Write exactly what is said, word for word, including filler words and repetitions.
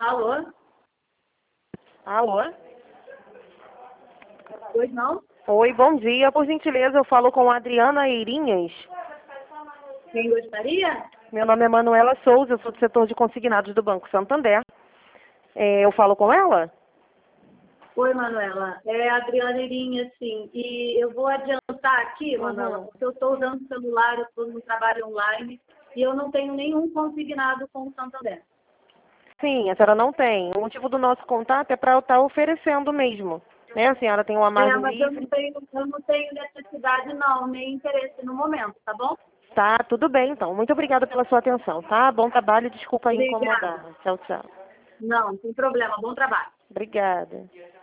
Alô? Alô? Pois não? Oi, bom dia. Por gentileza, eu falo com a Adriana Eirinhas. Quem gostaria? Meu nome é Manuela Souza, eu sou do setor de consignados do Banco Santander. É, eu falo com ela? Oi, Manuela. É a Adriana Irinha, sim. E eu vou adiantar aqui, Manuela, Uhum. porque eu estou usando celular, eu estou no trabalho online e eu não tenho nenhum consignado com o Santander. Sim, a senhora não tem. O motivo do nosso contato é para eu estar oferecendo mesmo. Né? A senhora tem uma É, margem mas eu não livre. tenho, eu não tenho necessidade, não, nem interesse no momento, tá bom? Tá, tudo bem então. Muito obrigada pela sua atenção, tá? Bom trabalho, desculpa aí Obrigada. incomodar. Tchau, tchau. Não, sem problema. Bom trabalho. Obrigada.